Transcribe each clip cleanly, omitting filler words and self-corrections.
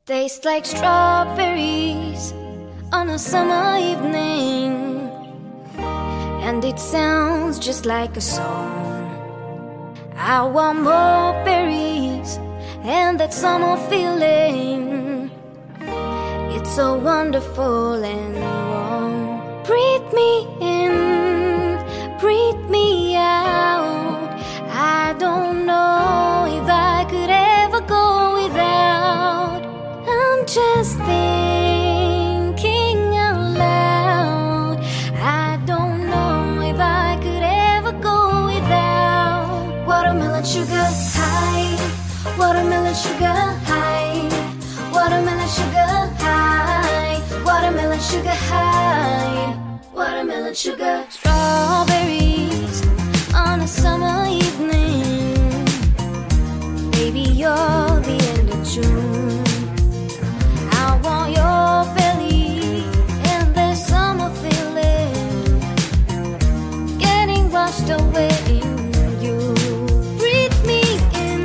Tastes like strawberries on a summer evening, and it sounds just like a song. I want more berries and that summer feeling. It's so wonderful and warm. Breathe me in, breathe me out. I don't know if I could ever go without. I'm just thinking out loud. I don't know if I could ever go without. Watermelon sugar high, watermelon sugar high, watermelon sugar high, watermelon sugar high, watermelon sugar. Strawberries on a summer evening. Baby, you're the end of June. I want your belly and the summer feeling, getting washed away in you. Breathe me in,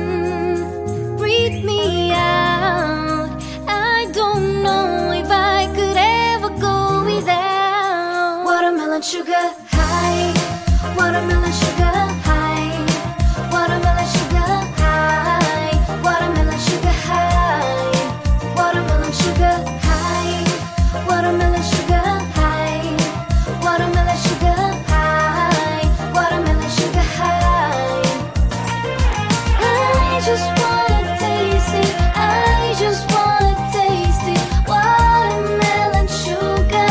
breathe me out. I don't know if I could ever go without. Watermelon sugar high, watermelon sugar high, watermelon sugar high, watermelon sugar high, watermelon sugar high, watermelon sugar high, watermelon sugar high, watermelon sugar high. I just wanna taste it, I just wanna taste it. Watermelon sugar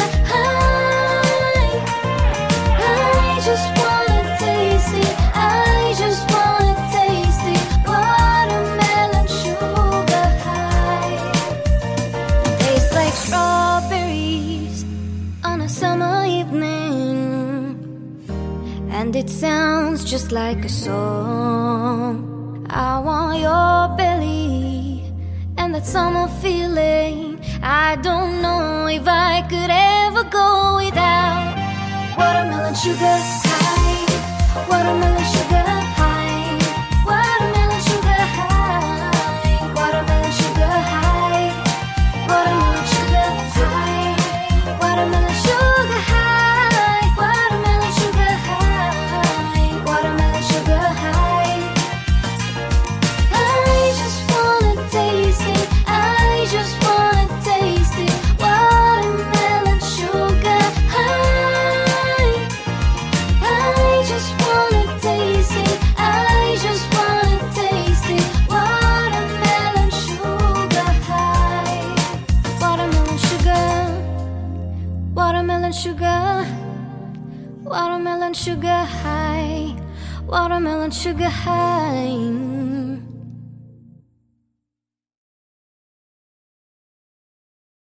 high. I just wanna taste it, I just wanna taste it. Watermelon sugar high. Tastes like strawberries on a summer evening, and it sounds just like a song. I want your belly and that summer feeling. I don't know if I could ever go without. Watermelon sugar high, watermelon sugar high, watermelon sugar high, watermelon sugar high, watermelon sugar high, watermelon sugar high, watermelon sugar high, watermelon sugar high. I just wanna taste it, I just wanna taste it. Watermelon sugar high. I just wanna taste it, I just wanna taste it. Watermelon sugar high. Watermelon sugar, watermelon sugar, watermelon sugar high, watermelon sugar high.